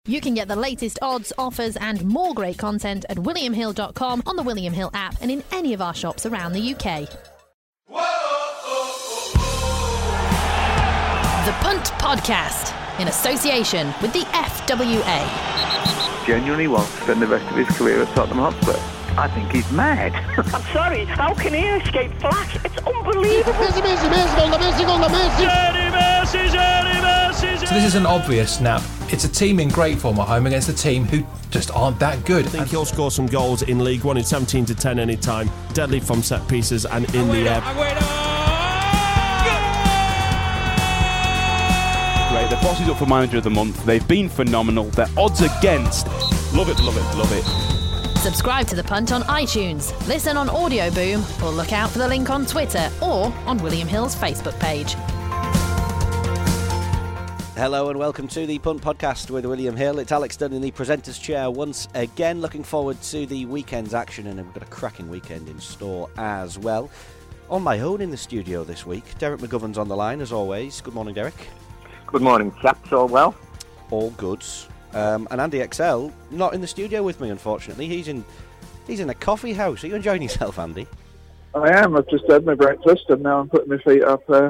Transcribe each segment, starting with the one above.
You can get the latest odds, offers and more great content at williamhill.com, on the William Hill app and in any of our shops around the UK. The Punt Podcast, in association with the FWA. Genuinely wants to spend the rest of his career at Tottenham Hotspur. I think he's mad. I'm sorry, how can he escape flash? It's unbelievable. So this is an obvious snap. It's a team in great form at home against a team who just aren't that good. I think he'll score some goals in League One in 17-10 any time. Deadly from set pieces and in the air. Great, the boss is up for Manager of the Month. They've been phenomenal. Their odds against. Love it, love it, love it. Subscribe to The Punt on iTunes, listen on Audio Boom, or look out for the link on Twitter or on William Hill's Facebook page. Hello and welcome to the Punt Podcast with William Hill. It's Alex Dunn in the presenter's chair once again. Looking forward to the weekend's action, and we've got a cracking weekend in store as well. On my own in the studio this week, Derek McGovern's on the line as always. Good morning, Derek. Good morning, chaps. All well? All goods. And Andy XL not in the studio with me, unfortunately. He's in a coffee house. Are you enjoying yourself, Andy? I am. I've just had my breakfast and now I'm putting my feet up, try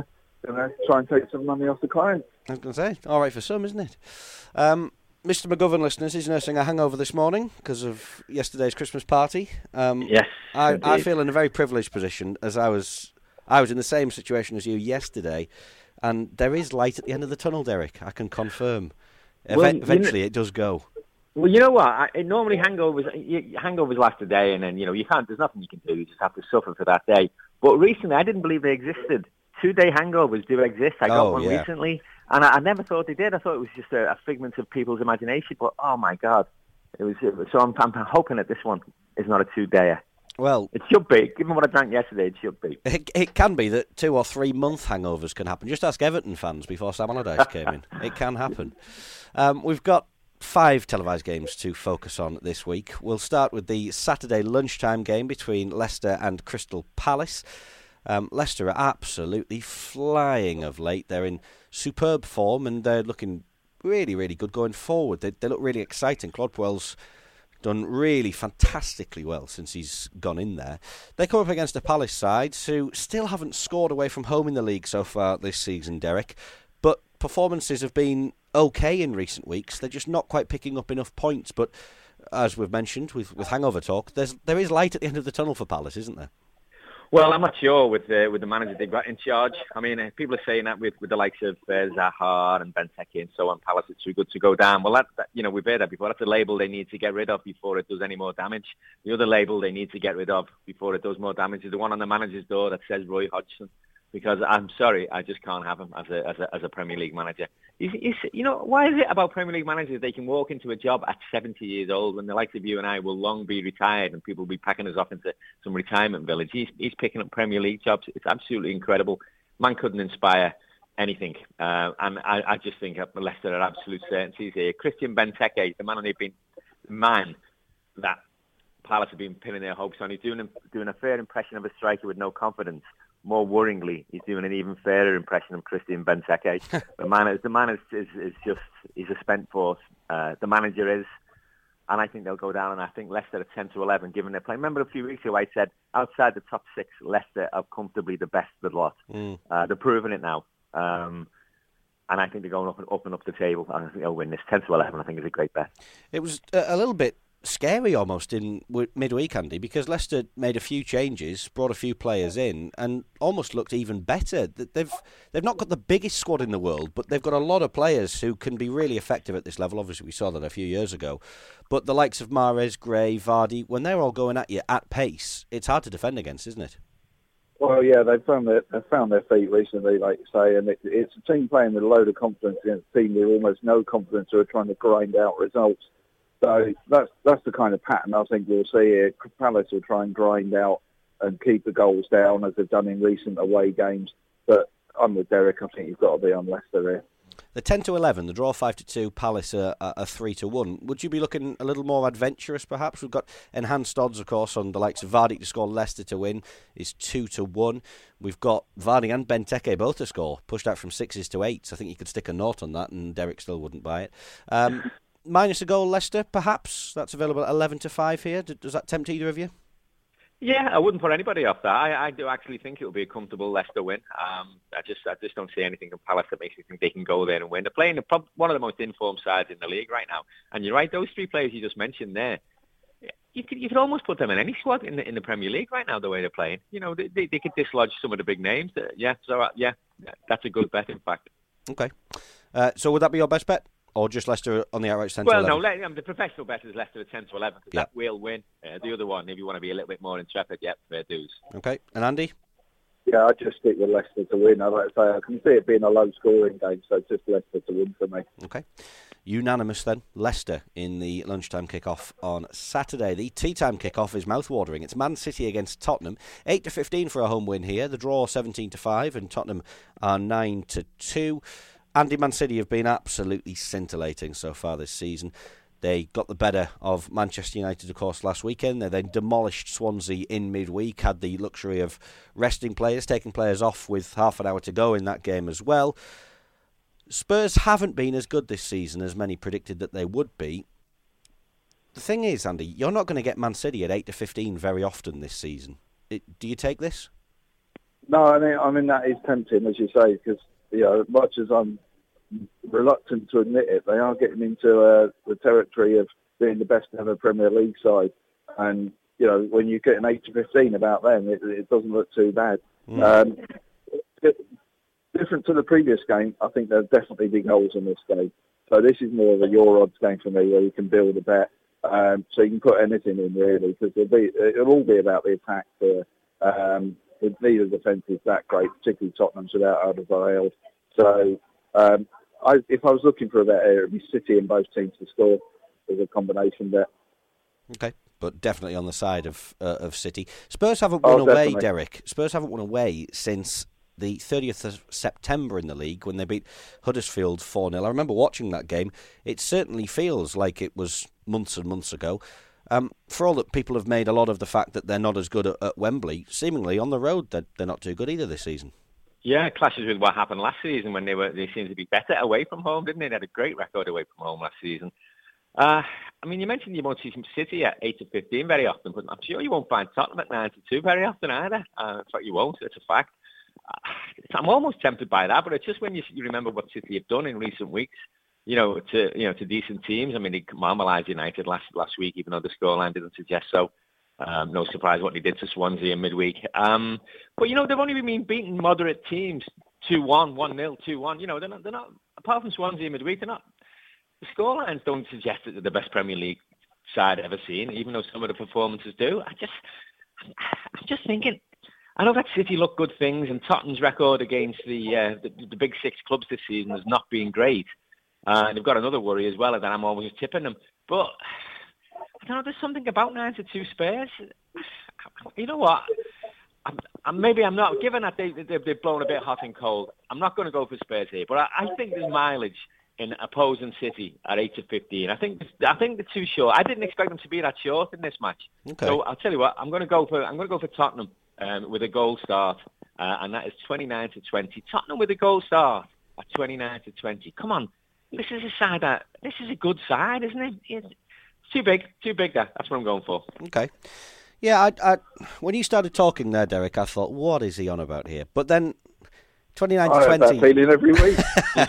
and take some money off the client. I was going to say, all right for some, isn't it? Mr. McGovern, listeners, is nursing a hangover this morning because of yesterday's Christmas party. Yes, I feel in a very privileged position, as I was in the same situation as you yesterday, and there is light at the end of the tunnel, Derek. I can confirm. Eventually, it does go. Well, you know what? Normally hangovers last a day, and then you can't. There's nothing you can do. You just have to suffer for that day. But recently, I didn't believe they existed. 2-day hangovers do exist. I got one recently, and I never thought they did. I thought it was just a figment of people's imagination. But oh my God, it was. So I'm hoping that this one is not a 2-dayer. Well, it should be. Given what I drank yesterday, it should be. It can be that 2 or 3 month hangovers can happen. Just ask Everton fans before Sam Allardyce came in. It can happen. We've got 5 televised games to focus on this week. We'll start with the Saturday lunchtime game between Leicester and Crystal Palace. Leicester are absolutely flying of late. They're in superb form and they're looking really, really good going forward. They look really exciting. Claude Puel's done really fantastically well since he's gone in there. They come up against a Palace side who still haven't scored away from home in the league so far this season, Derek. But performances have been okay in recent weeks. They're just not quite picking up enough points. But as we've mentioned with hangover talk, there is light at the end of the tunnel for Palace, isn't there? Well, I'm not sure with the manager they've got in charge. I mean, people are saying that with the likes of Zaha and Benteke and so on, Palace is too good to go down. Well, that we've heard that before. That's a label they need to get rid of before it does any more damage. The other label they need to get rid of before it does more damage is the one on the manager's door that says Roy Hodgson. Because I'm sorry, I just can't have him as a Premier League manager. Why is it about Premier League managers they can walk into a job at 70 years old when the likes of you and I will long be retired and people will be packing us off into some retirement village? He's picking up Premier League jobs. It's absolutely incredible. Man couldn't inspire anything. And I just think Leicester are absolute certainties here. Christian Benteke, the man that Palace have been pinning their hopes on. He's doing a fair impression of a striker with no confidence. More worryingly, he's doing an even fairer impression of Christian Benteke. The man is just he's a spent force. The manager is, and I think they'll go down. And I think Leicester at 10-11, given their play. Remember a few weeks ago I said outside the top 6, Leicester are comfortably the best of the lot. They're proving it now, and I think they're going up and up the table. And I think they'll win this 10-11. I think is a great bet. It was a little bit scary almost in midweek, Andy, because Leicester made a few changes, brought a few players in, and almost looked even better. They've not got the biggest squad in the world, but they've got a lot of players who can be really effective at this level. Obviously, we saw that a few years ago. But the likes of Mahrez, Gray, Vardy, when they're all going at you at pace, it's hard to defend against, isn't it? Well, yeah, they've found their feet recently, like you say, and it's a team playing with a load of confidence against a team with almost no confidence who are trying to grind out results. So that's the kind of pattern I think we'll see here. Palace will try and grind out and keep the goals down as they've done in recent away games. But I'm with Derek. I think you've got to be on Leicester here. The 10-11, the draw 5-2, Palace are 3-1. Would you be looking a little more adventurous, perhaps? We've got enhanced odds, of course, on the likes of Vardy to score, Leicester to win is 2-1. We've got Vardy and Benteke both to score, pushed out from 6s to 8s. I think you could stick a note on that, and Derek still wouldn't buy it. minus a goal Leicester, perhaps. That's available at 11-5 here. Does that tempt either of you? Yeah, I wouldn't put anybody off that. I do actually think it will be a comfortable Leicester win. I just don't see anything in Palace that makes me think they can go there and win. They're playing one of the most informed sides in the league right now. And you're right, those three players you just mentioned there, you could almost put them in any squad in the Premier League right now, the way they're playing. You know, they could dislodge some of the big names. That's a good bet, in fact. Okay. So would that be your best bet? Or just Leicester on the outright 10 to 11? Well, no, the professional bet is Leicester at 10 to 11, because that will win. The other one, if you want to be a little bit more intrepid, fair dues. Okay. And Andy? Yeah, I'd just stick with Leicester to win. I'd like to say I can see it being a low-scoring game, so just Leicester to win for me. Okay. Unanimous then. Leicester in the lunchtime kick-off on Saturday. The tea-time kick-off is mouth-watering. It's Man City against Tottenham. 8-15 for a home win here. The draw 17-5, and Tottenham are 9-2. Andy, Man City have been absolutely scintillating so far this season. They got the better of Manchester United, of course, last weekend. They then demolished Swansea in midweek, had the luxury of resting players, taking players off with half an hour to go in that game as well. Spurs haven't been as good this season as many predicted that they would be. The thing is, Andy, you're not going to get Man City at 8-15 very often this season. Do you take this? No, I mean that is tempting, as you say, because as much as I'm reluctant to admit it, they are getting into the territory of being the best ever Premier League side, and when you get an 8-15 about them, it doesn't look too bad. Different to the previous game, I think there'll definitely be goals in this game. So this is more of a your odds game for me, where you can build a bet, so you can put anything in really, because it'll all be about the attack there. Neither defence is that great, particularly Tottenham's without Alderweireld. So if I was looking for a bet here, it would be City and both teams to score as a combination bet. Okay, but definitely on the side of City. Spurs haven't won away, definitely. Derek. Spurs haven't won away since the 30th of September in the league, when they beat Huddersfield 4-0. I remember watching that game. It certainly feels like it was months and months ago. For all that people have made a lot of the fact that they're not as good at Wembley, seemingly on the road they're not too good either this season. Yeah, it clashes with what happened last season when they seemed to be better away from home, didn't they? They had a great record away from home last season. You mentioned you won't see some City at 8-15 very often, but I'm sure you won't find Tottenham at 9-2 very often either. In fact, you won't. It's a fact. I'm almost tempted by that, but it's just when you remember what City have done in recent weeks, to decent teams. I mean, they marmallised United last week, even though the scoreline didn't suggest so. No surprise what they did to Swansea in midweek. But they've only been beating moderate teams 2-1, 1-0, 2-1. They're not. Apart from Swansea in midweek, they're not. The scorelines don't suggest that they're the best Premier League side I've ever seen, even though some of the performances do. I'm just thinking. I know that City look good things, and Tottenham's record against the big six clubs this season has not been great. They've got another worry as well, that I'm always tipping them. But I don't know, there's something about 9-2 Spurs. You know what? Maybe I'm not, given that they've blown a bit hot and cold, I'm not going to go for Spurs here. But I think there's mileage in opposing City at 8-15. I think they're too short. I didn't expect them to be that short in this match. Okay. So I'll tell you what, I'm going to go for Tottenham. With a goal start, and that is 29-20. Tottenham with a goal start at 29-20. Come on, this is a good side, isn't it? It's too big. That's what I'm going for. Okay. Yeah, I when you started talking there, Derek, I thought, what is he on about here? But then 29-20. I have that feeling every week.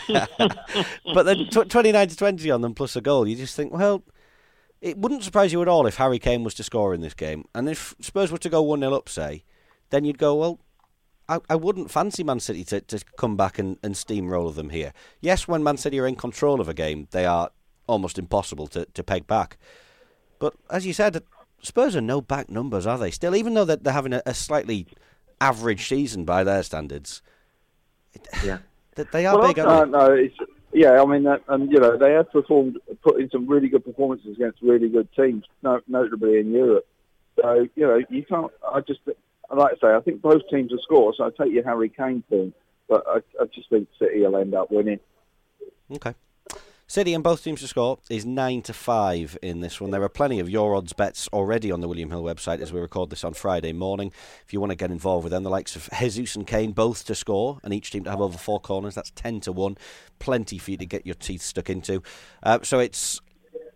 But then 29-20 on them plus a goal. You just think, well, it wouldn't surprise you at all if Harry Kane was to score in this game, and if Spurs were to go 1-0 up, say. Then you'd go, well, I wouldn't fancy Man City to come back and steamroller them here. Yes, when Man City are in control of a game, they are almost impossible to peg back. But as you said, Spurs are no back numbers, are they? Still, even though they're having a slightly average season by their standards, yeah, they are big, aren't they? No, it's... Yeah, I mean, they have put in some really good performances against really good teams, notably in Europe. So, you can't. Like I say, I think both teams will score. So I take your Harry Kane thing, but I just think City will end up winning. Okay. City and both teams to score is 9-5 in this one. There are plenty of your odds bets already on the William Hill website as we record this on Friday morning. If you want to get involved with them, the likes of Jesus and Kane both to score and each team to have over 4 corners, that's 10-1. Plenty for you to get your teeth stuck into. So it's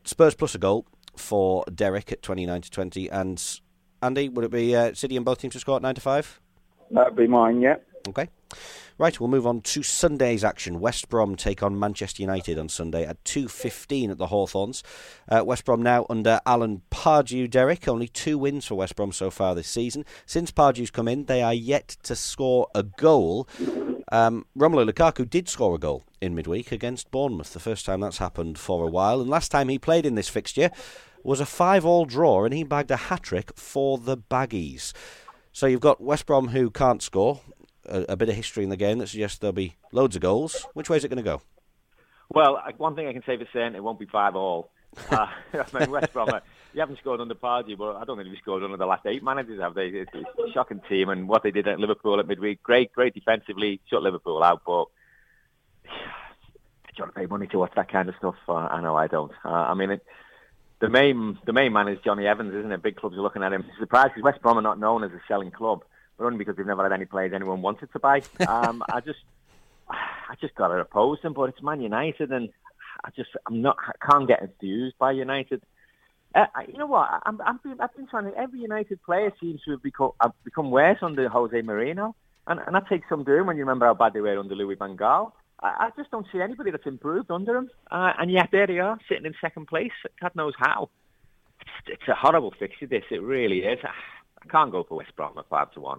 Spurs plus a goal for Derek at 29-20. And Andy, would it be City and both teams to score at 9-5? That'd be mine, yeah. Okay. Right, we'll move on to Sunday's action. West Brom take on Manchester United on Sunday at 2:15 at the Hawthorns. West Brom now under Alan Pardew, Derek. Only 2 wins for West Brom so far this season. Since Pardew's come in, they are yet to score a goal. Romelu Lukaku did score a goal in midweek against Bournemouth, the first time that's happened for a while. And last time he played in this fixture was a 5-5 draw, and he bagged a hat-trick for the Baggies. So you've got West Brom who can't score. A bit of history in the game that suggests there'll be loads of goals. Which way is it going to go? Well, one thing I can say for certain, it won't be 5-5. I mean, West Brom, you haven't scored under Pardew, but I don't think they've scored under the last 8 managers, have they? It's a shocking team, and what they did at Liverpool at midweek, great defensively, shut Liverpool out, but do you want to pay money to watch that kind of stuff? I know I don't. I mean, the main man is Johnny Evans, isn't it? Big clubs are looking at him. Surprised because West Brom are not known as a selling club. But only because we've never had any players anyone wanted to buy. I just got to oppose them, but it's Man United, and I can't get enthused by United. You know what? I've been trying to. Every United player seems to have become worse under Jose Mourinho, and that takes some doing when you remember how bad they were under Louis van Gaal. I just don't see anybody that's improved under him, and yet there they are sitting in second place. God knows how. It's a horrible fixture. This it really is. I can't go for West Brom at 5-1.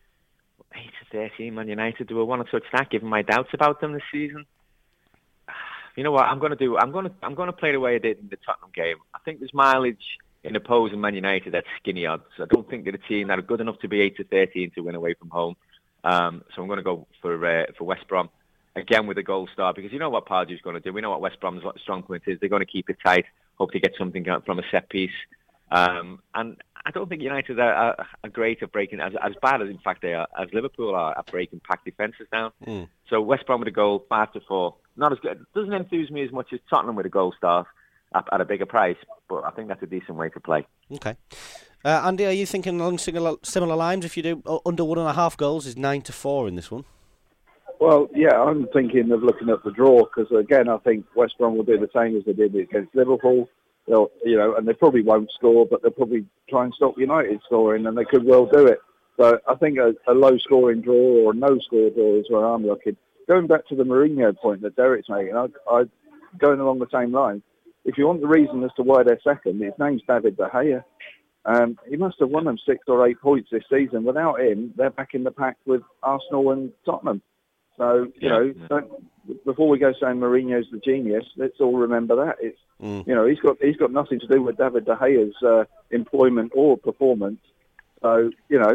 8-13, Man United. Do I want to touch that? Given my doubts about them this season, you know what I'm going to do? I'm going to play the way I did in the Tottenham game. I think there's mileage in opposing Man United at skinny odds. I don't think they're a team that are good enough to be 8-13 to win away from home. So I'm going to go for West Brom again with a goal start, because you know what Pardew's going to do. We know what West Brom's strong point is. They're going to keep it tight. Hope to get something out from a set piece. And I don't think United are great at breaking, as bad as in fact they are, as Liverpool are at breaking packed defences down. So West Brom with a goal, 5-4. Not as good. Doesn't enthuse me as much as Tottenham with a goal start at a bigger price, but I think that's a decent way to play. Okay. Andy, are you thinking along similar lines? If you do under 1.5 goals, is 9-4 in this one? Well, yeah, I'm thinking of looking at the draw, because again, I think West Brom will do the same as they did against Liverpool. They'll, and they probably won't score, but they'll probably try and stop United scoring, and they could well do it. So I think a low-scoring draw or a no-score draw is where I'm looking. Going back to the Mourinho point that Derek's making, I going along the same line. If you want the reason as to why they're second, his name's David De Gea. He must have won them 6 or 8 points this season. Without him, they're back in the pack with Arsenal and Tottenham. So, before we go saying Mourinho's the genius, let's all remember that. It's he's got nothing to do with David De Gea's employment or performance. So,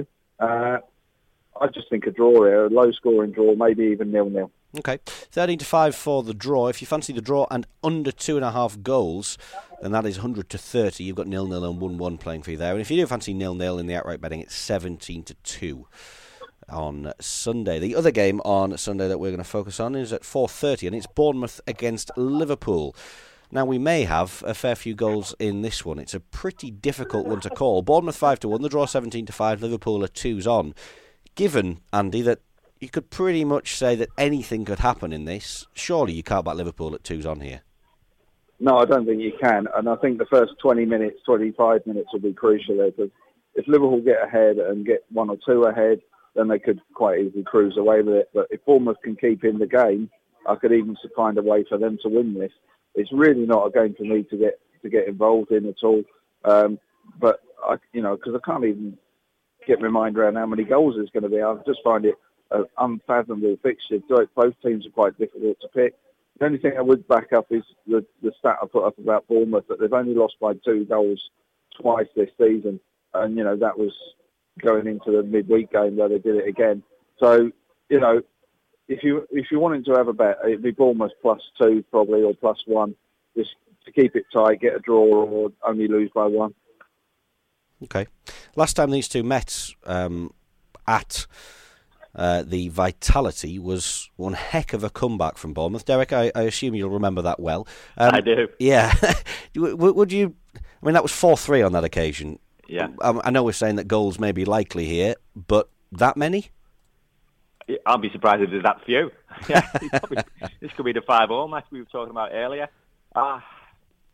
I just think a draw here, a low-scoring draw, maybe even 0-0. Okay, 13-5 for the draw. If you fancy the draw and under 2.5 goals, then that is 100-30. You've got 0-0 and 1-1 playing for you there. And if you do fancy 0-0 in the outright betting, it's 17-2 on Sunday. The other game on Sunday that we're going to focus on is at 4:30, and it's Bournemouth against Liverpool. Now, we may have a fair few goals in this one. It's a pretty difficult one to call. Bournemouth 5-1, the draw 17-5, Liverpool are 2s on. Given, Andy, that you could pretty much say that anything could happen in this, surely you can't back Liverpool at 2s on here. No, I don't think you can. And I think the first 20 minutes, 25 minutes will be crucial there, because if Liverpool get ahead and get 1 or 2 ahead, then they could quite easily cruise away with it. But if Bournemouth can keep in the game, I could even find a way for them to win this. It's really not a game for me to get involved in at all. But because I can't even get my mind around how many goals it's going to be. I just find it an unfathomable fixture. Both teams are quite difficult to pick. The only thing I would back up is the stat I put up about Bournemouth, that they've only lost by 2 goals twice this season, and that was going into the midweek game where they did it again. So if you wanted to have a bet, it'd be Bournemouth +2 probably, or +1, just to keep it tight, get a draw, or only lose by 1. Okay. Last time these two met at the Vitality was one heck of a comeback from Bournemouth. Derek, I assume you'll remember that well. I do. Yeah. Would you... I mean, that was 4-3 on that occasion. Yeah. I know we're saying that goals may be likely here, but that many? I'll be surprised if there's that few. Yeah, this could be the 5-5 match we were talking about earlier. I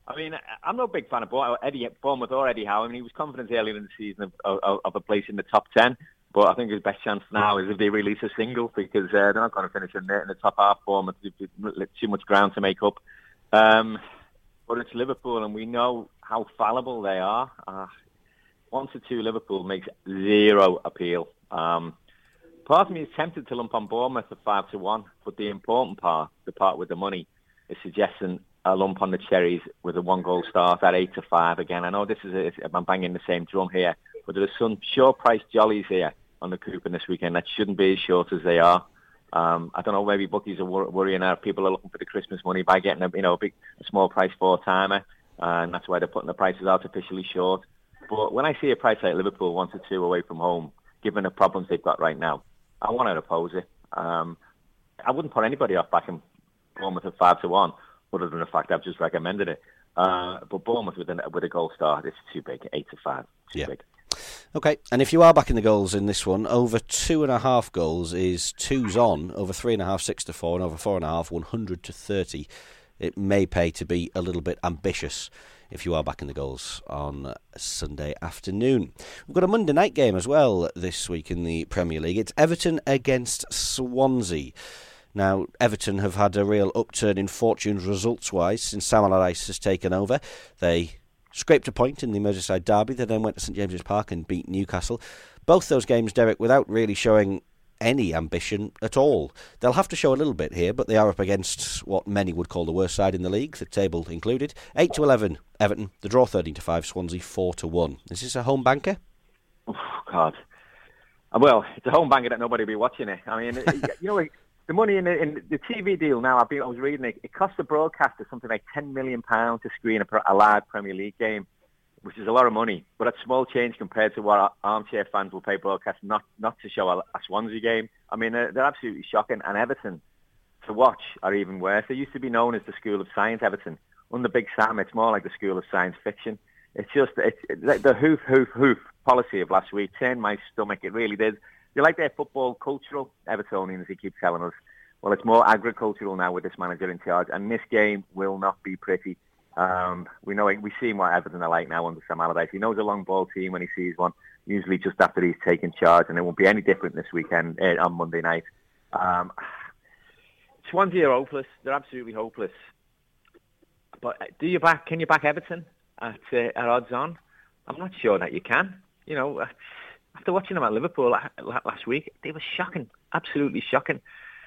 I mean, I'm no big fan of Bournemouth or Eddie Howe. I mean, he was confident earlier in the season of a place in the top 10. But I think his best chance now is if they release a single, because they're not going to finish in the top half. Bournemouth, too much ground to make up. But it's Liverpool, and we know how fallible they are. 1-2 Liverpool makes zero appeal. Part of me is tempted to lump on Bournemouth at 5-1, but the important part, the part with the money, is suggesting a lump on the Cherries with a 1-goal start at 8-5 again. I know I'm banging the same drum here, but there's some short-price jollies here on the coupon this weekend that shouldn't be as short as they are. I don't know, maybe bookies are worrying now. People are looking for the Christmas money by getting a small price 4-timer, and that's why they're putting the prices artificially short. But when I see a price like Liverpool 1-2 away from home, given the problems they've got right now, I want to oppose it. I wouldn't put anybody off backing Bournemouth at 5-1, other than the fact I've just recommended it. But Bournemouth with a goal start, it's too big. 8-5, too big. Okay, and if you are backing the goals in this one, over 2.5 goals is 2s on, over 3.5, 6-4, and over 4.5, 100-30. It may pay to be a little bit ambitious if you are backing the goals on Sunday afternoon. We've got a Monday night game as well this week in the Premier League. It's Everton against Swansea. Now, Everton have had a real upturn in fortunes results-wise since Sam Allardyce has taken over. They scraped a point in the Merseyside derby. They then went to St James's Park and beat Newcastle. Both those games, Derek, without really showing any ambition at all. They'll have to show a little bit here, but they are up against what many would call the worst side in the league, the table included. 8-11 Everton, the draw 13-5, Swansea 4-1. Is this a home banker? Oh, God. Well, it's a home banker that nobody will be watching it. I mean, the money in the TV deal now, I was reading it costs the broadcaster something like £10 million to screen a live Premier League game, which is a lot of money, but that's small change compared to what armchair fans will pay broadcast not to show a Swansea game. I mean, they're absolutely shocking, and Everton, to watch, are even worse. They used to be known as the School of Science, Everton. Under Big Sam, it's more like the School of Science Fiction. It's just the hoof policy of last week turned my stomach. It really did. They like their football cultural, Evertonians, he keeps telling us. Well, it's more agricultural now with this manager in charge, and this game will not be pretty. We've seen what Everton are like now under Sam Allardyce. He knows a long ball team when he sees one, usually just after he's taken charge, and it won't be any different this weekend on Monday night. Swansea are hopeless. They're absolutely hopeless. But can you back Everton at odds on? I'm not sure that you can. You know, after watching them at Liverpool last week, they were shocking, absolutely shocking.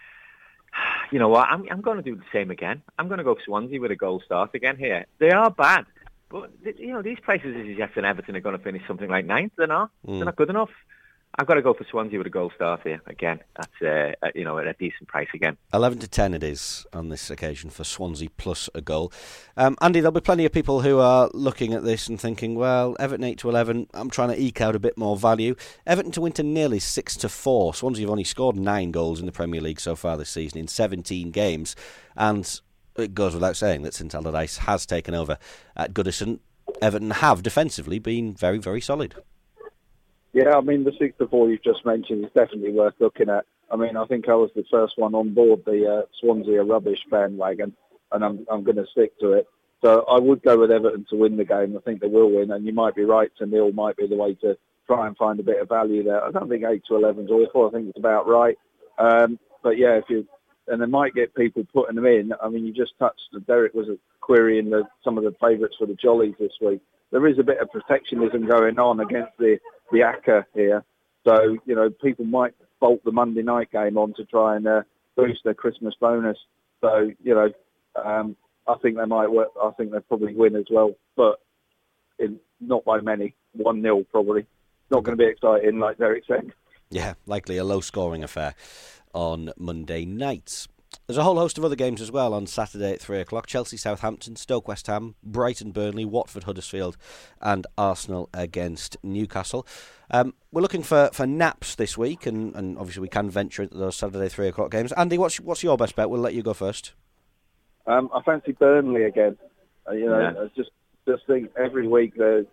You know what? I'm going to do the same again. I'm going to go Swansea with a goal start again here. They are bad, but these prices are suggesting Everton are going to finish something like 9th. They're not. They're not good enough. I've got to go for Swansea with a goal start here again. That's at a decent price again. 11-10 it is on this occasion for Swansea plus a goal. Andy, there'll be plenty of people who are looking at this and thinking, well, Everton 8-11. I'm trying to eke out a bit more value. Everton to win to nearly 6-4. Swansea have only scored 9 goals in the Premier League so far this season in 17 games, and it goes without saying that since Allardyce has taken over at Goodison, Everton have defensively been very, very solid. Yeah, I mean, the 6-4 you've just mentioned is definitely worth looking at. I mean, I think I was the first one on board the Swansea rubbish bandwagon, and I'm going to stick to it. So I would go with Everton to win the game. I think they will win, and you might be right, to nil might be the way to try and find a bit of value there. I don't think 8-11 is awful. I think it's about right. But yeah, and they might get people putting them in. I mean, you just touched, Derek was querying some of the favourites for the Jollies this week. There is a bit of protectionism going on against the ACCA here. So, people might bolt the Monday night game on to try and boost their Christmas bonus. So, I think they might work. I think they'll probably win as well, but not by many. 1-0 probably. Not going to be exciting, like Derek said. Yeah, likely a low-scoring affair on Monday nights. There's a whole host of other games as well on Saturday at 3 o'clock. Chelsea, Southampton, Stoke, West Ham, Brighton, Burnley, Watford, Huddersfield and Arsenal against Newcastle. We're looking for naps this week, and obviously we can venture into those Saturday 3 o'clock games. Andy, what's your best bet? We'll let you go first. I fancy Burnley again. I just think every week the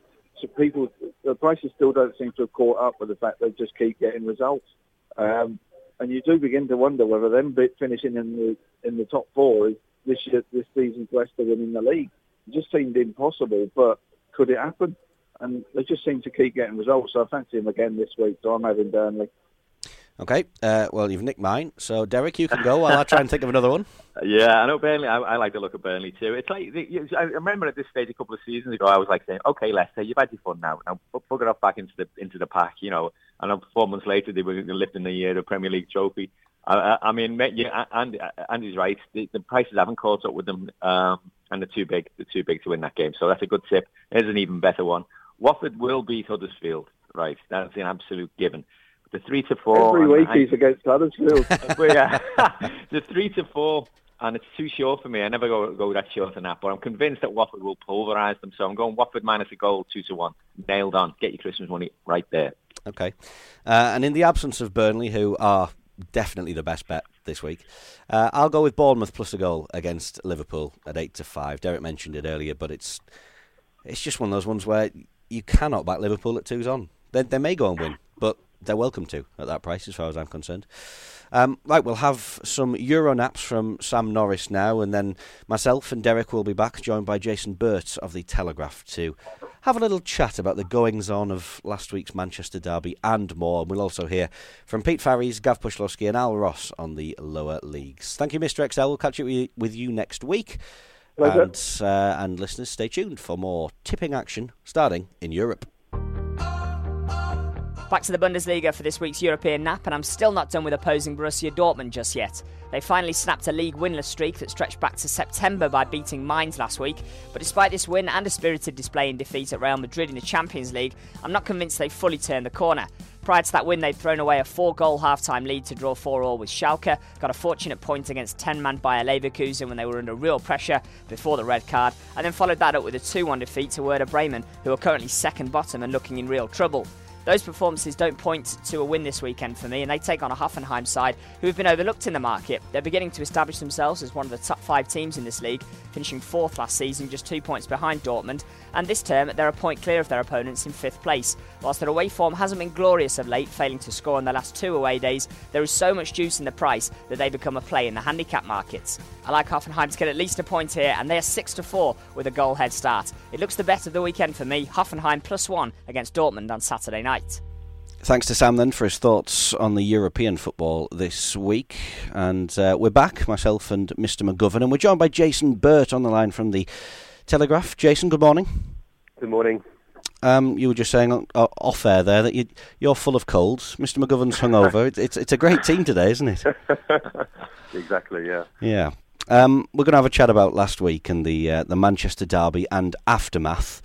prices still don't seem to have caught up with the fact they just keep getting results. And you do begin to wonder whether them finishing in the top 4 is this season's Leicester winning the league. just seemed impossible, but could it happen? And they just seem to keep getting results. So I fancy him again this week, so I'm having Burnley. Okay, well, you've nicked mine, so Derek, you can go while I try and think of another one. Yeah, I know Burnley. I like the look of Burnley too. It's like I remember at this stage a couple of seasons ago, I was like saying, "Okay, Leicester, you've had your fun now. Now bugger off back into the pack." You know, and 4 months later they were lifting the Premier League trophy. I mean, Andy's right. The prices haven't caught up with them, and they're too big. They're too big to win that game. So that's a good tip. Here's an even better one. Watford will beat Huddersfield. Right, that's an absolute given. The 3-4 every week he's against Huddersfield. The 3-4, and it's too short for me. I never go that short on that, but I'm convinced that Watford will pulverise them. So I'm going Watford minus a goal, 2-1. Nailed on. Get your Christmas money right there. Okay, and in the absence of Burnley, who are definitely the best bet this week, I'll go with Bournemouth plus a goal against Liverpool at 8-5. Derek mentioned it earlier, but it's just one of those ones where you cannot back Liverpool at 2-on. They may go and win, but they're welcome to at that price, as far as I'm concerned. Right, we'll have some Euro naps from Sam Norris now, and then myself and Derek will be back, joined by Jason Burt of The Telegraph, to have a little chat about the goings-on of last week's Manchester derby and more. And we'll also hear from Pete Farries, Gav Pushlovsky and Al Ross on the lower leagues. Thank you, Mr. XL. We'll catch up with you next week. And listeners, stay tuned for more tipping action starting in Europe. Back to the Bundesliga for this week's European nap, and I'm still not done with opposing Borussia Dortmund just yet. They finally snapped a league winless streak that stretched back to September by beating Mainz last week, but despite this win and a spirited display in defeat at Real Madrid in the Champions League, I'm not convinced they've fully turned the corner. Prior to that win, they'd thrown away a 4-goal half-time lead to draw 4-4 with Schalke, got a fortunate point against 10-man Bayer Leverkusen when they were under real pressure before the red card, and then followed that up with a 2-1 defeat to Werder Bremen, who are currently second bottom and looking in real trouble. Those performances don't point to a win this weekend for me, and they take on a Hoffenheim side who have been overlooked in the market. They're beginning to establish themselves as one of the top 5 teams in this league, finishing 4th last season, just 2 points behind Dortmund, and this term they're a point clear of their opponents in 5th place. Whilst their away form hasn't been glorious of late, failing to score in their last 2 away days, there is so much juice in the price that they become a play in the handicap markets. I like Hoffenheim to get at least a point here, and they are 6-4 with a goal head start. It looks the bet of the weekend for me, Hoffenheim +1 against Dortmund on Saturday night. Thanks to Sam then for his thoughts on the European football this week. And we're back, myself and Mr. McGovern, and we're joined by Jason Burt on the line from The Telegraph. Jason, good morning. Good morning. You were just saying off air there that you're full of colds. Mr. McGovern's hungover. It's a great team today, isn't it? Exactly, yeah. Yeah. We're going to have a chat about last week and the Manchester derby and aftermath.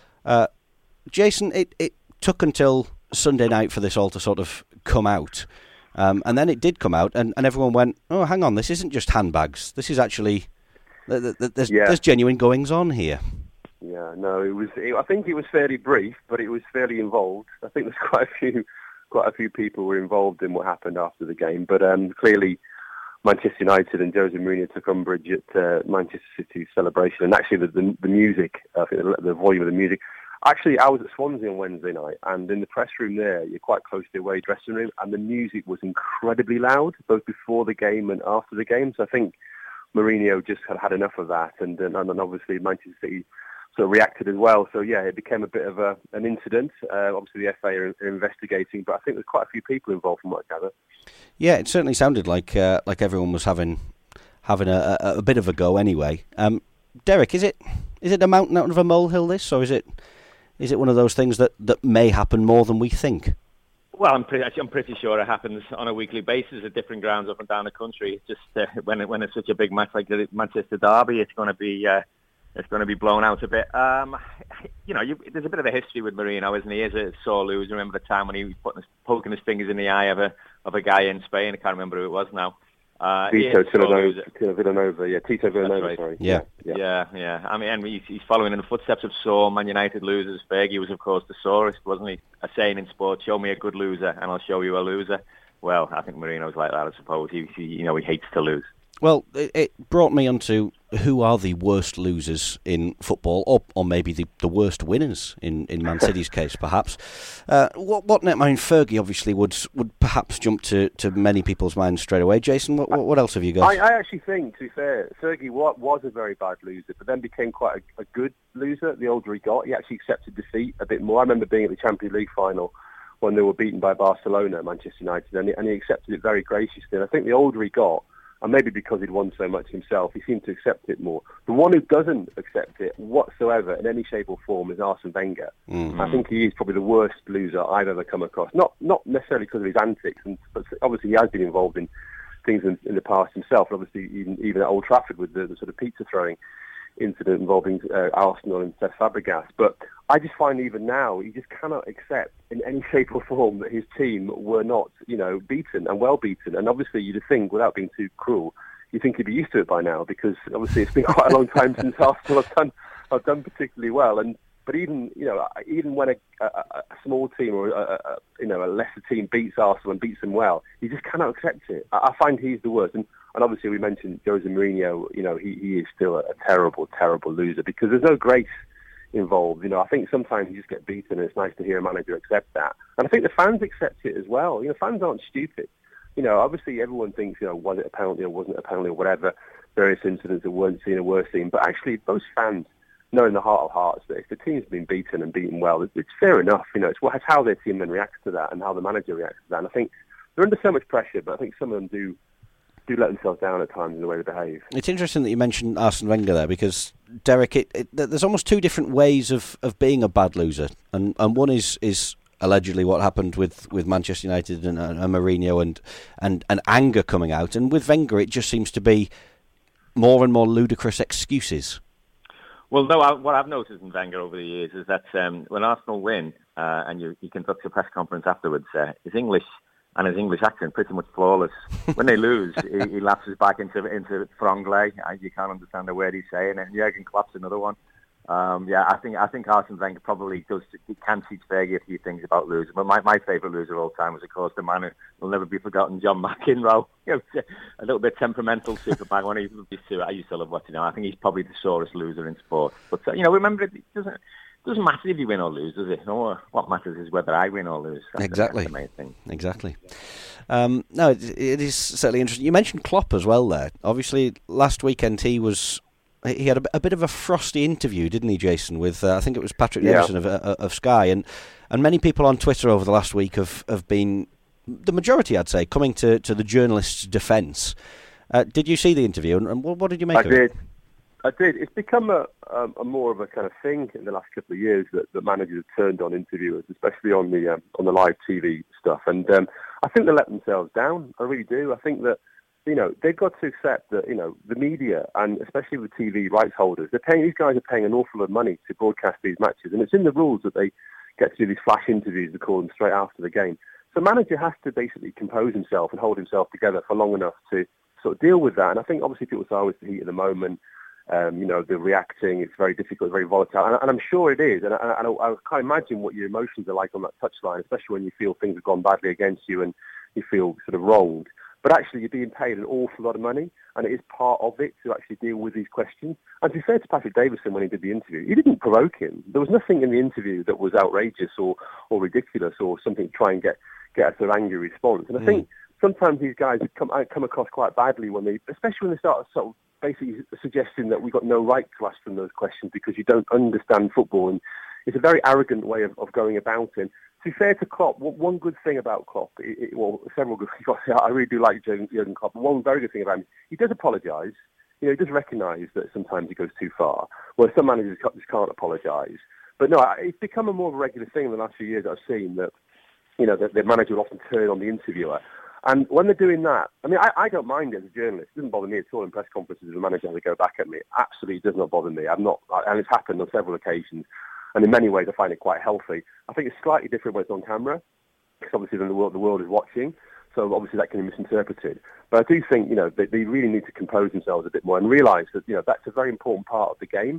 Jason, it took until Sunday night for this all to sort of come out, and then it did come out, and everyone went, "Oh, hang on, this isn't just handbags. This is actually there's genuine goings on here." Yeah, no, I think it was fairly brief, but it was fairly involved. I think there's quite a few people were involved in what happened after the game, but clearly Manchester United and Jose Mourinho took umbrage at Manchester City's celebration, and actually the music, I think the volume of the music. Actually, I was at Swansea on Wednesday night, and in the press room there, you're quite close to the away dressing room, and the music was incredibly loud, both before the game and after the game. So I think Mourinho just had enough of that, and obviously Manchester City sort of reacted as well. So yeah, it became a bit of an incident. Obviously, the FA are investigating, but I think there's quite a few people involved from what I gather. Yeah, it certainly sounded like everyone was having a bit of a go anyway. Derek, is it a mountain out of a molehill, this, or is it one of those things that may happen more than we think? Well, I'm pretty sure it happens on a weekly basis at different grounds up and down the country. It's just when it's such a big match like the Manchester derby, it's going to be blown out a bit. There's a bit of a history with Mourinho, isn't he? He is a sore loser. Remember the time when he was poking his fingers in the eye of a guy in Spain? I can't remember who it was now. Tito Villanova. Yeah, Tito Villanova. Right. Sorry. Yeah. I mean, he's following in the footsteps of sore Man United losers. Fergie was, of course, the sorest, wasn't he? A saying in sport: "Show me a good loser, and I'll show you a loser." Well, I think Mourinho's like that. I suppose he hates to lose. Well, it brought me onto who are the worst losers in football, or maybe the worst winners in Man City's case, perhaps. What Fergie obviously would perhaps jump to many people's minds straight away. Jason, what else have you got? I actually think, to be fair, Fergie was a very bad loser, but then became quite a good loser the older he got. He actually accepted defeat a bit more. I remember being at the Champions League final when they were beaten by Barcelona at Manchester United, and he accepted it very graciously. And I think the older he got, and maybe because he'd won so much himself, he seemed to accept it more. The one who doesn't accept it whatsoever in any shape or form is Arsene Wenger. Mm-hmm. I think he is probably the worst loser I've ever come across. Not necessarily because of his antics, but obviously he has been involved in things in the past himself. Obviously, even at Old Trafford with the sort of pizza throwing incident involving Arsenal and Cesc Fabregas. But I just find even now he just cannot accept in any shape or form that his team were not, beaten and well beaten. And obviously you'd think, without being too cruel, you think he'd be used to it by now, because obviously it's been quite a long time since Arsenal have done particularly well. But even when a small team or a lesser team beats Arsenal and beats them well, he just cannot accept it. I find he's the worst. And obviously we mentioned Jose Mourinho. He is still a terrible, terrible loser, because there's no grace involved. I think sometimes you just get beaten, and it's nice to hear a manager accept that. And I think the fans accept it as well. Fans aren't stupid. Obviously everyone thinks, was it a penalty or wasn't it a penalty or whatever, various incidents that weren't seen or were seen. But actually most fans know in the heart of hearts that if the team's been beaten and beaten well, it's fair enough. It's how their team then reacts to that and how the manager reacts to that. And I think they're under so much pressure, but I think some of them do let themselves down at times in the way they behave. It's interesting that you mentioned Arsene Wenger there, because, Derek, there's almost two different ways of being a bad loser. And one is allegedly what happened with Manchester United and Mourinho and anger coming out. And with Wenger, it just seems to be more and more ludicrous excuses. Well, no, what I've noticed in Wenger over the years is that when Arsenal win and you conduct a press conference afterwards, his English and his English accent pretty much flawless. When they lose, he lapses back into franglais. You can't understand the word he's saying, and Jurgen Klopp's another one. I think Arsene Wenger probably can teach Fergie a few things about losing. But my favourite loser of all time was, of course, the man who will never be forgotten, John McEnroe. A little bit temperamental Superman. I used to love watching him. I think he's probably the sorest loser in sport. But remember, it doesn't matter if you win or lose, does it? No, what matters is whether I win or lose. Exactly. That's the main thing. Exactly. No, it is certainly interesting. You mentioned Klopp as well there. Obviously, last weekend he had a bit of a frosty interview, didn't he, Jason, with, I think it was Patrick Davison of Sky. And many people on Twitter over the last week have been, the majority, I'd say, coming to the journalist's defence. Did you see the interview, and what did you make of it? I did. It's become a more of a kind of thing in the last couple of years that managers have turned on interviewers, especially on the live TV stuff. And I think they let themselves down. I really do. I think that they've got to accept that the media, and especially the TV rights holders, these guys are paying an awful lot of money to broadcast these matches, and it's in the rules that they get to do these flash interviews, they call them, straight after the game. So the manager has to basically compose himself and hold himself together for long enough to sort of deal with that. And I think obviously people say, it's the heat of the moment. They're reacting, it's very difficult, very volatile, and I'm sure it is, and I can't imagine what your emotions are like on that touchline, especially when you feel things have gone badly against you and you feel sort of wronged. But actually you're being paid an awful lot of money, and it is part of it to actually deal with these questions. And to be fair to Patrick Davison, when he did the interview, he didn't provoke him. There was nothing in the interview that was outrageous or ridiculous or something to try and get a sort of angry response. And I think sometimes these guys come across quite badly especially when they start sort of basically suggesting that we've got no right to ask them those questions because you don't understand football. And it's a very arrogant way of going about it. To be fair to Klopp, one good thing about Klopp, several good things. I really do like Jurgen Klopp. One very good thing about him, he does apologise. He does recognise that sometimes he goes too far. Well, some managers just can't apologise. But no, it's become a more of a regular thing in the last few years that I've seen that, the manager will often turn on the interviewer. And when they're doing that, I don't mind it as a journalist. It doesn't bother me at all in press conferences if the manager has to go back at me. It absolutely does not bother me. And it's happened on several occasions. And in many ways, I find it quite healthy. I think it's slightly different when it's on camera, because obviously then the world is watching. So obviously that can be misinterpreted. But I do think, they really need to compose themselves a bit more and realise that, that's a very important part of the game.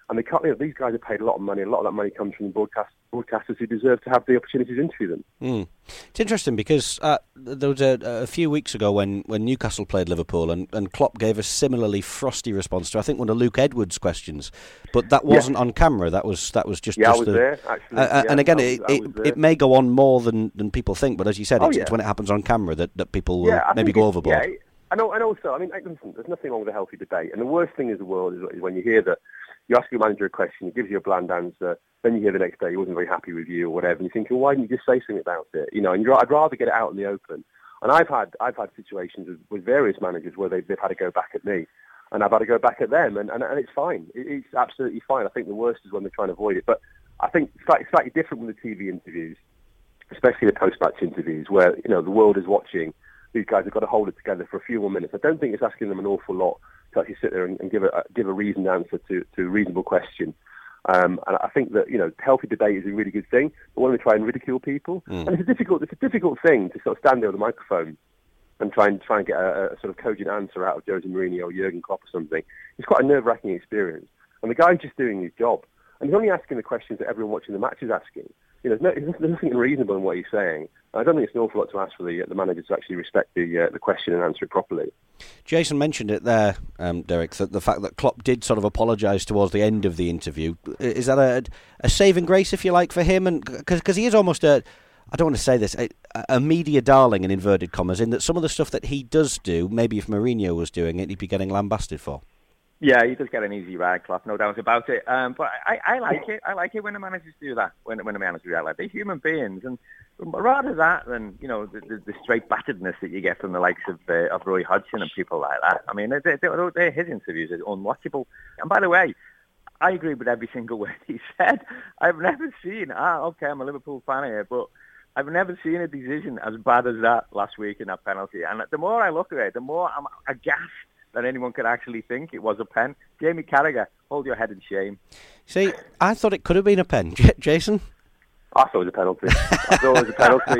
And they can't. These guys are paid a lot of money. A lot of that money comes from the broadcasters who deserve to have the opportunity to interview them. It's interesting because there was a few weeks ago when Newcastle played Liverpool, and Klopp gave a similarly frosty response to, I think, one of Luke Edwards' questions, but that wasn't on camera. That was just. I was there actually. And again, it may go on more than people think, but as you said, it's when it happens on camera that people will maybe go overboard. Yeah, and also, I mean, listen, there's nothing wrong with a healthy debate, and the worst thing in the world is when you hear that. You ask your manager a question, he gives you a bland answer, then you hear the next day he wasn't very happy with you or whatever, and you think, well, why didn't you just say something about it? And I'd rather get it out in the open. And I've had situations with various managers where they've had to go back at me, and I've had to go back at them, and it's fine. It's absolutely fine. I think the worst is when they try and avoid it. But I think it's slightly different with the TV interviews, especially the post-match interviews, where the world is watching. These guys have got to hold it together for a few more minutes. I don't think it's asking them an awful lot to actually sit there and give a reasoned answer to a reasonable question. And I think that healthy debate is a really good thing. But when we try and ridicule people, and it's a difficult thing to sort of stand there with a microphone and try and get a sort of cogent answer out of Jose Mourinho or Jurgen Klopp or something. It's quite a nerve-wracking experience. And the guy's just doing his job, and he's only asking the questions that everyone watching the match is asking. There's nothing unreasonable in what he's saying. I don't think it's an awful lot to ask for the manager to actually respect the question and answer it properly. Jason mentioned it there, Derek, that the fact that Klopp did sort of apologise towards the end of the interview. Is that a saving grace, if you like, for him? And because he is almost I don't want to say this, a media darling in inverted commas, in that some of the stuff that he does do, maybe if Mourinho was doing it, he'd be getting lambasted for. Yeah, he does get an easy ride, Klopp, no doubt about it. But I like it. I like it when the managers do that. When the managers do that, like they're human beings, and rather that than the straight batteredness that you get from the likes of Roy Hodgson and people like that. I mean, his interviews are unwatchable. And by the way, I agree with every single word he said. I've never seen. Okay, I'm a Liverpool fan here, but I've never seen a decision as bad as that last week in that penalty. And the more I look at it, the more I'm aghast that anyone could actually think it was a pen. Jamie Carragher, hold your head in shame. See, I thought it could have been a pen. Jason? I thought it was a penalty. I thought it was a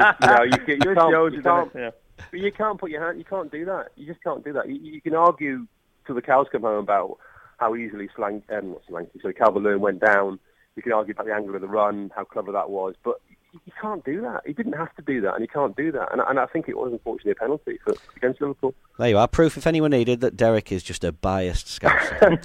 penalty. You can't put your hand. You can't do that. You just can't do that. You can argue till the cows come home about how easily Calvert-Lewin went down. You can argue about the angle of the run, how clever that was, but you can't do that. He didn't have to do that, and he can't do that. And I think it was, unfortunately, a penalty against Liverpool. There you are. Proof, if anyone needed, that Derek is just a biased Scouser.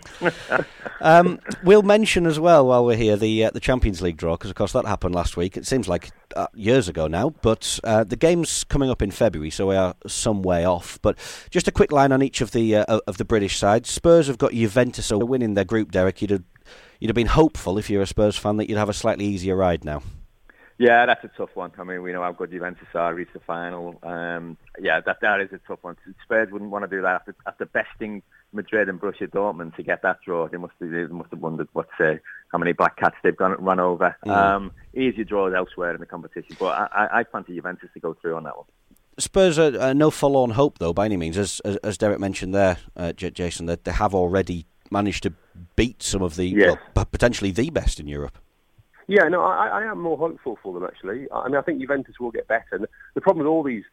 We'll mention as well, while we're here, the Champions League draw, because, of course, that happened last week. It seems like years ago now, but the game's coming up in February, so we are some way off. But just a quick line on each of the British sides. Spurs have got Juventus winning their group, Derek. You'd have been hopeful, if you're a Spurs fan, that you'd have a slightly easier ride now. Yeah, that's a tough one. I mean, we know how good Juventus are, reached the final. That is a tough one. Spurs wouldn't want to do that after besting Madrid and Borussia Dortmund to get that draw. They must have wondered how many black cats they've run over. Easier draws elsewhere in the competition, but I fancy Juventus to go through on that one. Spurs are no forlorn hope, though, by any means. As Derek mentioned there, Jason, that they have already managed to beat some of potentially the best in Europe. Yeah, no, I am more hopeful for them, actually. I mean, I think Juventus will get better. And the problem with all these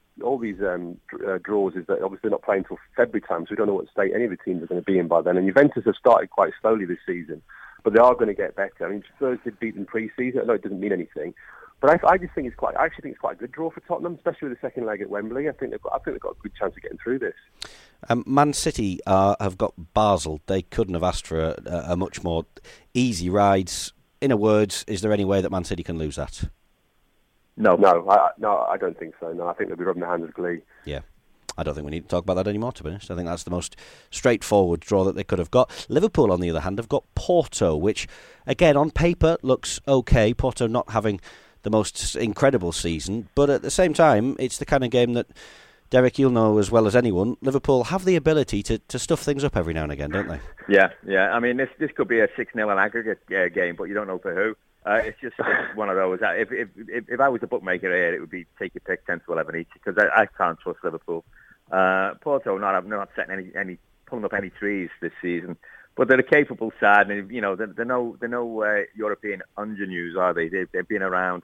draws is that obviously they're not playing until February time, so we don't know what state any of the teams are going to be in by then. And Juventus have started quite slowly this season, but they are going to get better. I mean, Spurs did beat them pre-season. I know it doesn't mean anything, but I just think it's quite a good draw for Tottenham, especially with the second leg at Wembley. I think they've got a good chance of getting through this. Man City have got Basel. They couldn't have asked for a much more easy ride. In a word, is there any way that Man City can lose that? No, I don't think so. No, I think they'll be rubbing their hands with glee. Yeah. I don't think we need to talk about that anymore, to be honest. I think that's the most straightforward draw that they could have got. Liverpool, on the other hand, have got Porto, which, again, on paper looks okay. Porto not having the most incredible season, but at the same time, it's the kind of game that, Derek, you'll know as well as anyone, Liverpool have the ability to stuff things up every now and again, don't they? Yeah. I mean, this could be a 6-0 an aggregate game, but you don't know for who. It's just one of those. If I was a bookmaker here, it would be take your pick 10-11 each, because I can't trust Liverpool. Porto not setting pulling up any trees this season, but they're a capable side, and they're no European ingenues, are they? They've been around.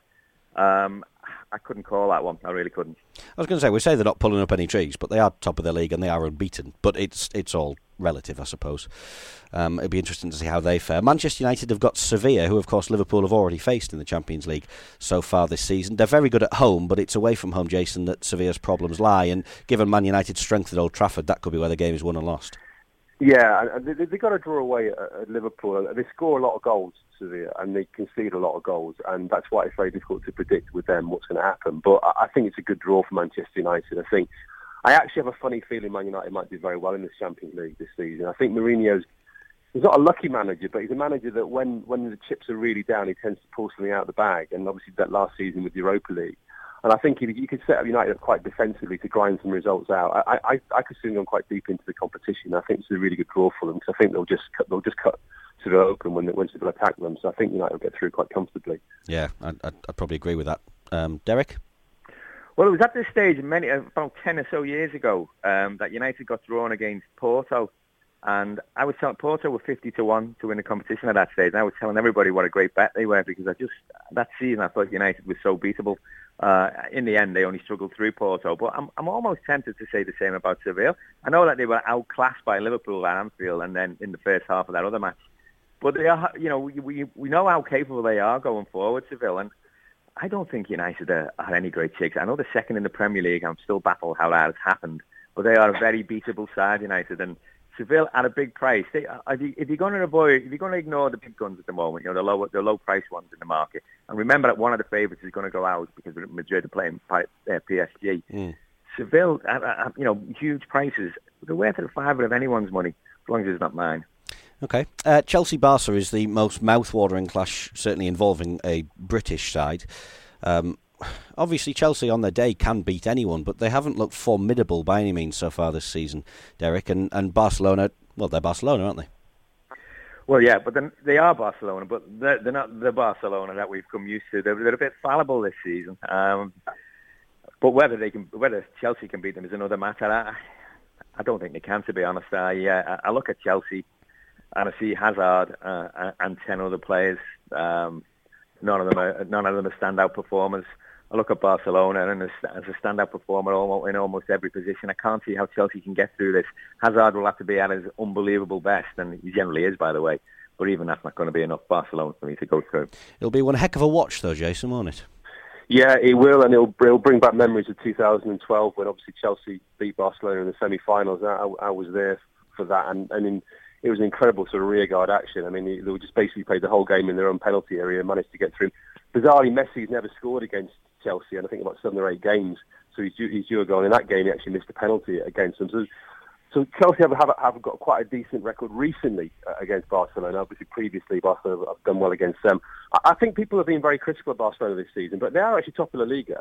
I couldn't call that one. I really couldn't. I was going to say, we say they're not pulling up any trees, but they are top of their league and they are unbeaten. But it's all relative, I suppose. It'd be interesting to see how they fare. Manchester United have got Sevilla, who of course Liverpool have already faced in the Champions League so far this season. They're very good at home, but it's away from home, Jason, that Sevilla's problems lie, and given Man United's strength at Old Trafford, that could be where the game is won and lost. Yeah, they got to draw away at Liverpool. They score a lot of goals, Sevilla, and they concede a lot of goals, and that's why it's very difficult to predict with them what's going to happen. But I think it's a good draw for Manchester United. I actually have a funny feeling Man United might do very well in the Champions League this season. I think he's not a lucky manager, but he's a manager that when the chips are really down, he tends to pull something out of the bag. And obviously that last season with the Europa League. And I think you could set up United up quite defensively to grind some results out. I could see them going quite deep into the competition. I think it's a really good draw for them because I think they'll just cut Sevilla open when Sevilla attack them. So I think United will get through quite comfortably. Yeah, I'd probably agree with that. Derek? Well, it was at this stage, about 10 or so years ago, that United got drawn against Porto. And I was telling Porto were 50-1 to win the competition at that stage. And I was telling everybody what a great bet they were because that season I thought United was so beatable. In the end, they only struggled through Porto. But I'm almost tempted to say the same about Seville. I know that they were outclassed by Liverpool at Anfield and then in the first half of that other match. But they are, we know how capable they are going forward, Seville. And I don't think United are any great chicks. I know they're second in the Premier League. I'm still baffled how that has happened. But they are a very beatable side, United. And Seville at a big price. If you're going to ignore the big guns at the moment, the low price ones in the market, and remember that one of the favourites is going to go out because Madrid are playing PSG. Seville, huge prices. They're worth a fiver of anyone's money, as long as it's not mine. Okay. Chelsea-Barca is the most mouth-watering clash, certainly involving a British side. Obviously, Chelsea on their day can beat anyone, but they haven't looked formidable by any means so far this season, Derek. And Barcelona, well, they're Barcelona, aren't they? Well, yeah, but then they are Barcelona, but they're not the Barcelona that we've come used to. They're a bit fallible this season. But whether Chelsea can beat them is another matter. I don't think they can, to be honest. I look at Chelsea and I see Hazard and 10 other players. None of them are standout performers. I look at Barcelona and as a standout performer in almost every position. I can't see how Chelsea can get through this. Hazard will have to be at his unbelievable best, and he generally is, by the way. But even that's not going to be enough Barcelona for me to go through. It'll be one heck of a watch, though, Jason, won't it? Yeah, it will, and it'll bring back memories of 2012 when obviously Chelsea beat Barcelona in the semi-finals. I was there for that, and it was an incredible sort of rearguard action. I mean, they just basically played the whole game in their own penalty area and managed to get through. Bizarrely, Messi's never scored against Chelsea, and I think about 7 or 8 games. So he's due a goal. In that game, he actually missed a penalty against them. So Chelsea have got quite a decent record recently against Barcelona. Obviously, previously, Barcelona have done well against them. I think people have been very critical of Barcelona this season, but they are actually top of La Liga,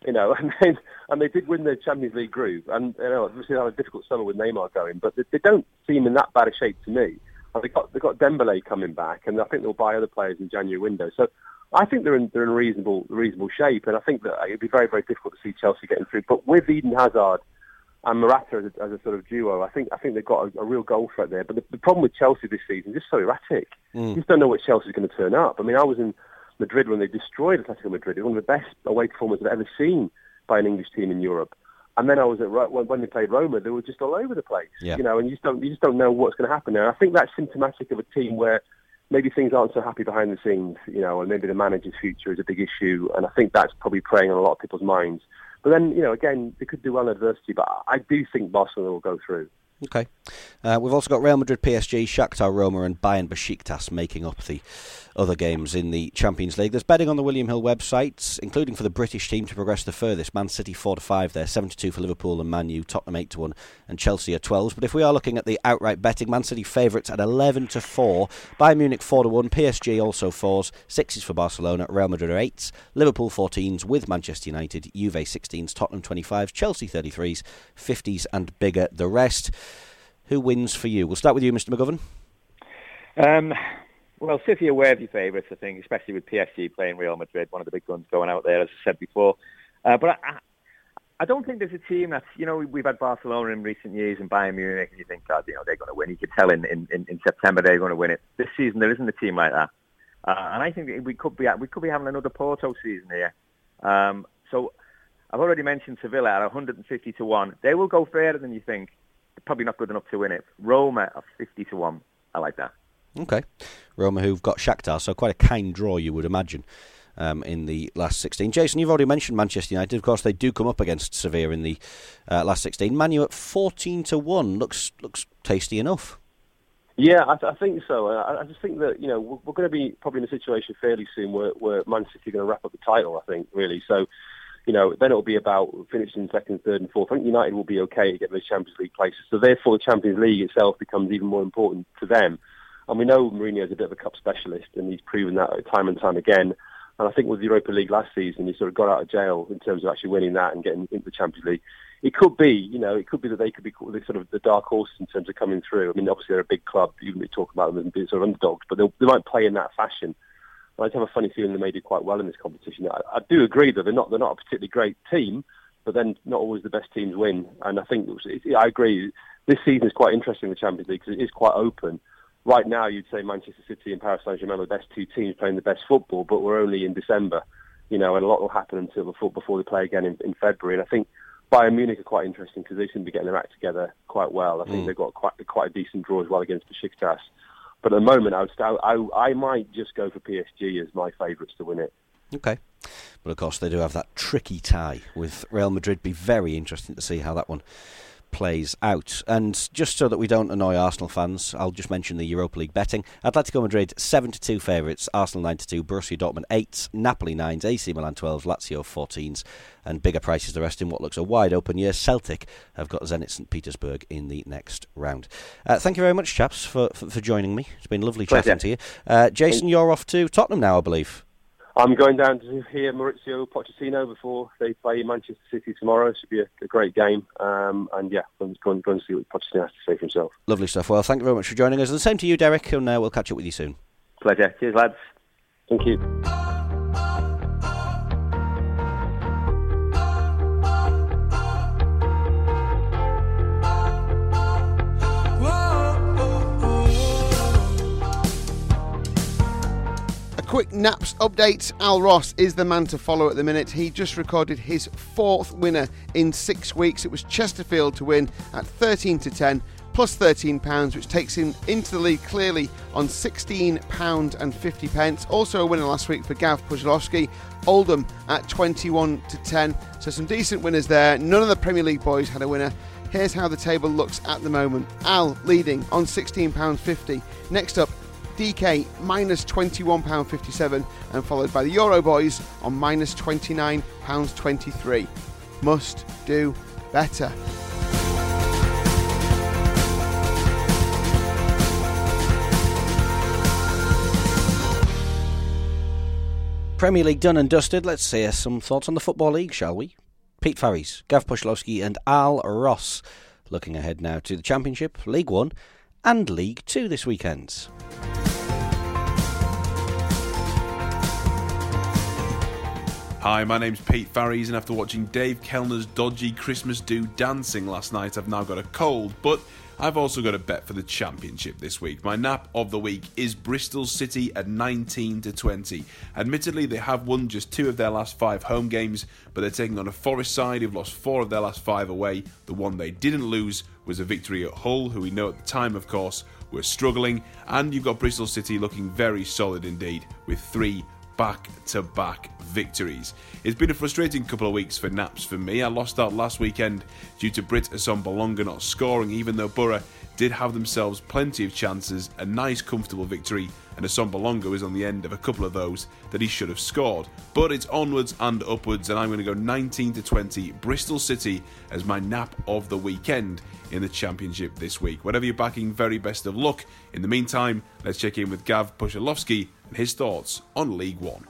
and they did win the Champions League group. And obviously, they had a difficult summer with Neymar going, but they don't seem in that bad a shape to me. And they've got Dembele coming back, and I think they'll buy other players in January window. So I think they're in reasonable shape, and I think that it'd be very, very difficult to see Chelsea getting through. But with Eden Hazard and Morata as a sort of duo, I think they've got a real goal threat there. But the problem with Chelsea this season is just so erratic. You just don't know what Chelsea's going to turn up. I mean, I was in Madrid when they destroyed Atletico Madrid. It was one of the best away performances I've ever seen by an English team in Europe. And then I was when they played Roma, they were just all over the place. Yeah. And you just don't know what's going to happen there. I think that's symptomatic of a team where maybe things aren't so happy behind the scenes, and maybe the manager's future is a big issue. And I think that's probably preying on a lot of people's minds. But then, again, they could do well in adversity, but I do think Barcelona will go through. Okay. We've also got Real Madrid, PSG, Shakhtar, Roma and Bayern Besiktas making up the other games in the Champions League. There's betting on the William Hill website, including for the British team to progress the furthest. Man City 4-5 there, 7-2 for Liverpool and Man U, Tottenham 8-1 and Chelsea are 12s. But if we are looking at the outright betting, Man City favourites at 11-4, Bayern Munich 4-1, PSG also 4s, 6s for Barcelona, Real Madrid are 8s, Liverpool 14s with Manchester United, Juve 16s, Tottenham 25s, Chelsea 33s, 50s and bigger the rest. Who wins for you? We'll start with you, Mr. McGovern. Well, City are worthy favourites, I think, especially with PSG playing Real Madrid, one of the big guns going out there, as I said before. But I don't think there's a team that's, we've had Barcelona in recent years and Bayern Munich, and you think, God, they're going to win. You could tell in September they're going to win it. This season there isn't a team like that. And I think we could be having another Porto season here. So I've already mentioned Sevilla at 150-1. They will go further than you think. probably not good enough to win it. Roma are 50-1. I like that. Okay. Roma, who've got Shakhtar, so quite a kind draw, you would imagine, in the last 16. Jason, you've already mentioned Manchester United. Of course, they do come up against Sevilla in the last 16. Man U at 14-1 looks tasty enough. Yeah, I think so. I just think that, we're going to be probably in a situation fairly soon where Man City are going to wrap up the title, I think, really. So, then it'll be about finishing second, third and fourth. I think United will be okay to get those Champions League places. So therefore, the Champions League itself becomes even more important to them. And we know Mourinho is a bit of a cup specialist, and he's proven that time and time again. And I think with the Europa League last season, he sort of got out of jail in terms of actually winning that and getting into the Champions League. It could be, that they could be sort of the dark horses in terms of coming through. I mean, obviously they're a big club. You wouldn't talk about them as being sort of underdogs, but they might play in that fashion. I just have a funny feeling they may do quite well in this competition. I do agree that they're not a particularly great team, but then not always the best teams win. And I think I agree. This season is quite interesting in the Champions League because it is quite open. Right now, you'd say Manchester City and Paris Saint-Germain are the best two teams playing the best football, but we're only in December, and a lot will happen until before they play again in February. And I think Bayern Munich are quite interesting because they seem to be getting their act together quite well. I think they've got quite a decent draw as well against Besiktas. But at the moment, I might just go for PSG as my favourites to win it. Okay. But of course, they do have that tricky tie with Real Madrid. Be very interesting to see how that one plays out. And just so that we don't annoy Arsenal fans, I'll just mention the Europa League betting. Atletico Madrid 7-2 favourites, Arsenal 9-2, Borussia Dortmund 8s, Napoli 9s, AC Milan 12s, Lazio 14s, and bigger prices the rest in what looks a wide open year. Celtic have got Zenit St Petersburg in the next round. Thank you very much, chaps, for joining me. It's been lovely chatting to you. Jason, you're off to Tottenham now, I believe. I'm going down to hear Maurizio Pochettino before they play Manchester City tomorrow. It should be a great game. And yeah, I'm going to see what Pochettino has to say for himself. Lovely stuff. Well, thank you very much for joining us. And the same to you, Derek, and we'll catch up with you soon. Pleasure. Cheers, lads. Thank you. Quick Naps update. Al Ross is the man to follow at the minute. He just recorded his 4th winner in 6 weeks. It was Chesterfield to win at 13-10 plus £13, which takes him into the lead clearly on £16.50. Also a winner last week for Gav Pujalowski, Oldham at 21-10. So some decent winners there. None of the Premier League boys had a winner. Here's how the table looks at the moment. Al leading on £16.50. Next up, DK minus £21.57 and followed by the Euro boys on minus £29.23. Must do better. Premier League done and dusted. Let's hear some thoughts on the Football League, shall we? Pete Farries, Gav Pujalowski and Al Ross looking ahead now to the Championship, League One and League Two this weekend. Hi, my name's Pete Farries, and after watching Dave Kellner's dodgy Christmas do dancing last night, I've now got a cold, but I've also got a bet for the Championship this week. My nap of the week is Bristol City at 19-20. Admittedly, they have won just 2 of their last 5 home games, but they're taking on a Forest side who've lost 4 of their last 5 away. The one they didn't lose was a victory at Hull, who we know at the time, of course, were struggling, and you've got Bristol City looking very solid indeed, with 3 back-to-back victories. It's been a frustrating couple of weeks for Naps for me. I lost out last weekend due to Britt Assombalonga not scoring, even though Borough did have themselves plenty of chances, a nice comfortable victory, and Assombalonga was on the end of a couple of those that he should have scored. But it's onwards and upwards, and I'm going to go 19-20 Bristol City as my nap of the weekend in the Championship this week. Whatever you're backing, very best of luck. In the meantime, let's check in with Gav Pujalowski and his thoughts on League One.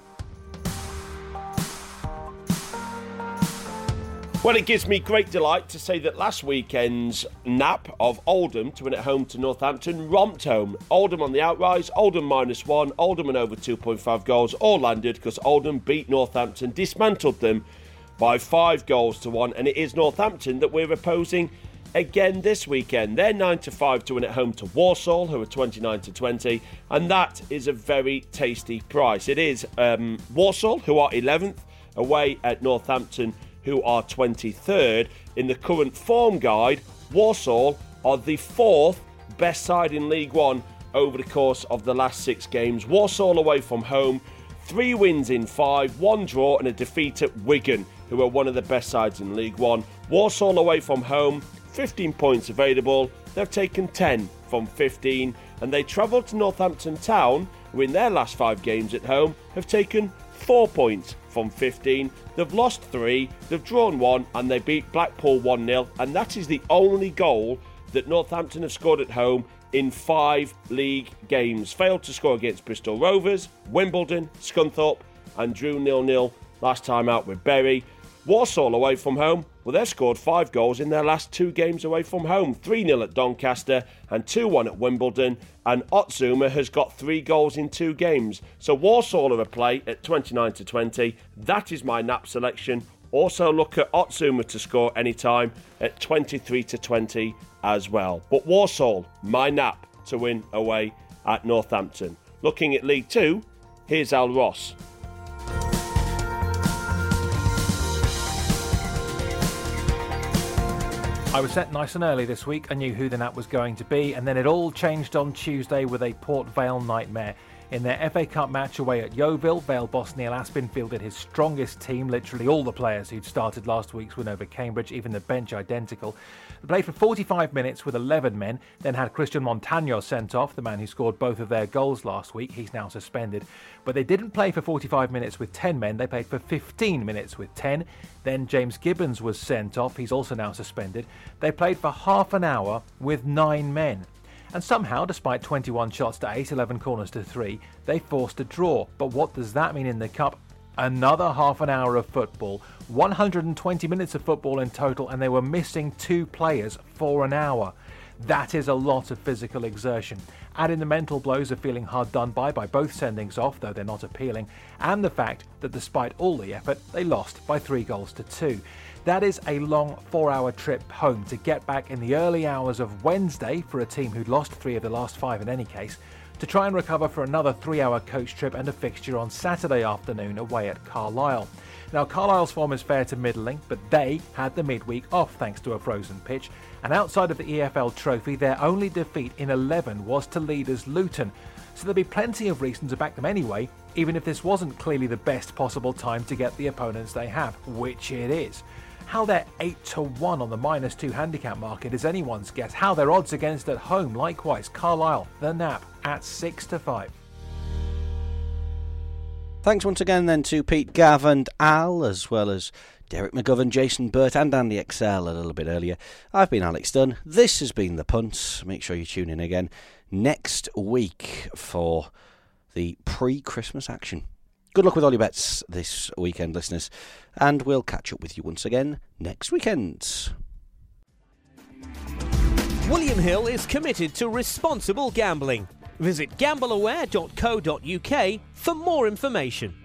Well, it gives me great delight to say that last weekend's nap of Oldham to win at home to Northampton romped home. Oldham on the outrise, Oldham -1, Oldham and over 2.5 goals, all landed because Oldham beat Northampton, dismantled them by 5-1, and it is Northampton that we're opposing again this weekend. They're 9-5 to win at home to Walsall, who are 29-20, and that is a very tasty price. It is Walsall, who are 11th, away at Northampton, who are 23rd. In the current form guide, Walsall are the 4th best side in League One over the course of the last 6 games. Walsall away from home, 3 wins in 5, 1 draw and a defeat at Wigan, who are one of the best sides in League One. Walsall away from home, 15 points available. They've taken 10 from 15, and they travel to Northampton Town, who in their last 5 games at home have taken 4 points from 15. They've lost 3, they've drawn 1, and they beat Blackpool 1-0, and that is the only goal that Northampton have scored at home in 5 league games. Failed to score against Bristol Rovers, Wimbledon, Scunthorpe, and drew 0-0 last time out with Bury. Walsall away from home, well, they've scored 5 goals in their last 2 games away from home. 3-0 at Doncaster and 2-1 at Wimbledon. And Otzuma has got 3 goals in 2 games. So Walsall are a play at 29-20. That is my nap selection. Also look at Otzuma to score anytime at 23-20 as well. But Walsall, my nap to win away at Northampton. Looking at League 2, here's Al Ross. I was set nice and early this week. I knew who the nap was going to be, and then it all changed on Tuesday with a Port Vale nightmare. In their FA Cup match away at Yeovil, Vale boss Neil Aspin fielded his strongest team, literally all the players who'd started last week's win over Cambridge, even the bench identical. They played for 45 minutes with 11 men, then had Christian Montagno sent off, the man who scored both of their goals last week. He's now suspended. But they didn't play for 45 minutes with 10 men, they played for 15 minutes with 10. Then James Gibbons was sent off, he's also now suspended. They played for half an hour with 9 men. And somehow, despite 21 shots to 8, 11 corners to 3, they forced a draw. But what does that mean in the Cup? Another half an hour of football, 120 minutes of football in total, and they were missing 2 players for an hour. That is a lot of physical exertion. Add in the mental blows of feeling hard done by both sendings off, though they're not appealing, and the fact that despite all the effort, they lost by 3 goals to 2. That is a long 4-hour trip home to get back in the early hours of Wednesday for a team who'd lost 3 of the last 5 in any case, to try and recover for another 3-hour coach trip and a fixture on Saturday afternoon away at Carlisle. Now, Carlisle's form is fair to middling, but they had the midweek off thanks to a frozen pitch, and outside of the EFL Trophy, their only defeat in 11 was to leaders Luton. So there'll be plenty of reason to back them anyway, even if this wasn't clearly the best possible time to get the opponents they have, which it is. How they're 8-1 on the -2 handicap market is anyone's guess. How their odds against at home, likewise, Carlisle, the nap, at 6-5. Thanks once again then to Pete, Gav and Al, as well as Derek McGovern, Jason Burt and Andy Excel a little bit earlier. I've been Alex Dunn. This has been The Punt. Make sure you tune in again next week for the pre-Christmas action. Good luck with all your bets this weekend, listeners, and we'll catch up with you once again next weekend. William Hill is committed to responsible gambling. Visit gambleaware.co.uk for more information.